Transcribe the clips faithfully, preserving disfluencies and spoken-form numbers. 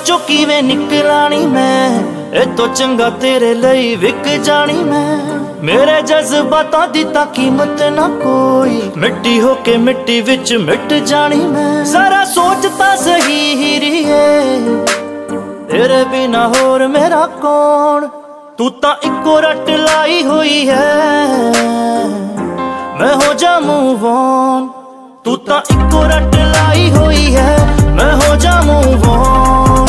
चो किवें निकलानी मैं, ए तो चंगा तेरे लई विक जानी मैं। मेरे जज्बातां दी तां कीमत ना कोई, मिट्टी होके मिट्टी विच मिट जानी मैं। जरा सोच तां सही हीरिए, तेरे बिना होर मेरा कौन। तू तां इक्को रट लाई हुई है, मैं हो जा मूव ऑन। तू तां इक्को रट लाई हुई है, मैं हो जा मूव ऑन।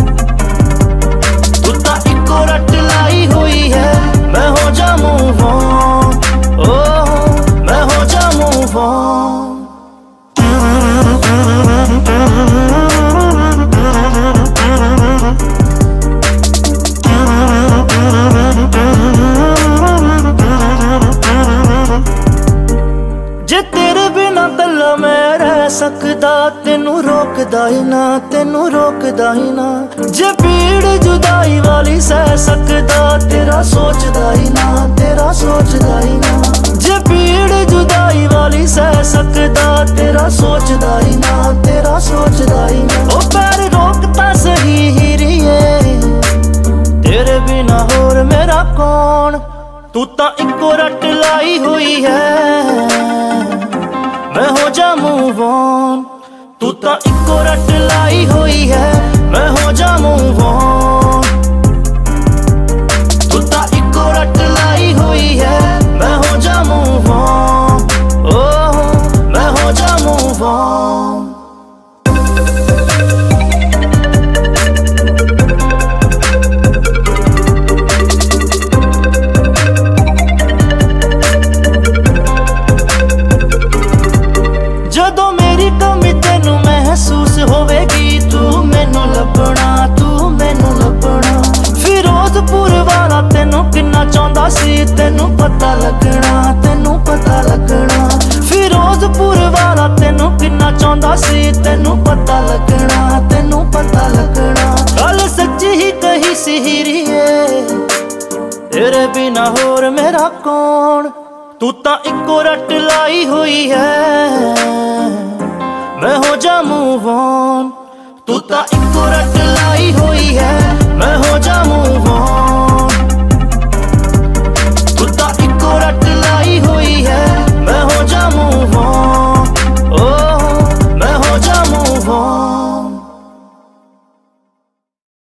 तू तां इक्को रट लाई हुई है, मैं हो जा मूव ऑन। ओह मैं हो जा मूव ऑन। जे तेरे बिना तला मैं रह सकदा, तेनू रोकदा ही ना, तेनू रोकदा ही ना। जे पीड़ जुदाई वाली सह सकदा, तेरा सोचदा ही ना, तेरा सोचदा ही ना। जे पीड़ जुदाई वाली सह सकदा, तेरा सोचदा ही ना, तेरा सोचदा ही ना। ओ पैर रोकता सही हीरिए, तेरे बिना होर मेरा कौन। तू तां इक्को रट लाई हुई है, मैं हो जा मूव ऑन। तू तां इक्को रट लाई हुई है, मैं हो जा मूव ऑन। तू तां इक्को रट लाई हुई है, मैं हो जा मूव ऑन। ओह मैं हो जा मूव ऑन। जदों मेरी कमी तेनू महसूस होवेगी, तू मैनू लभना, तू मैनू लभना। फिरोजपुर वाला तेनू किन्ना चाहुंदा सी, तेनू पता लगना, तेनू पता लगना। फिरोजपुर वाला तेनू किन्ना चाहुंदा सी, तेनू पता लगना, तेनू पता लगना। गल सच्ची ही कही सी हीरिए, तेरे बिना होर मेरा कौन। तू तां इक्को रट लाई हुई है, मैं हो जा मूव ऑन। तू तां इक्को रट लाई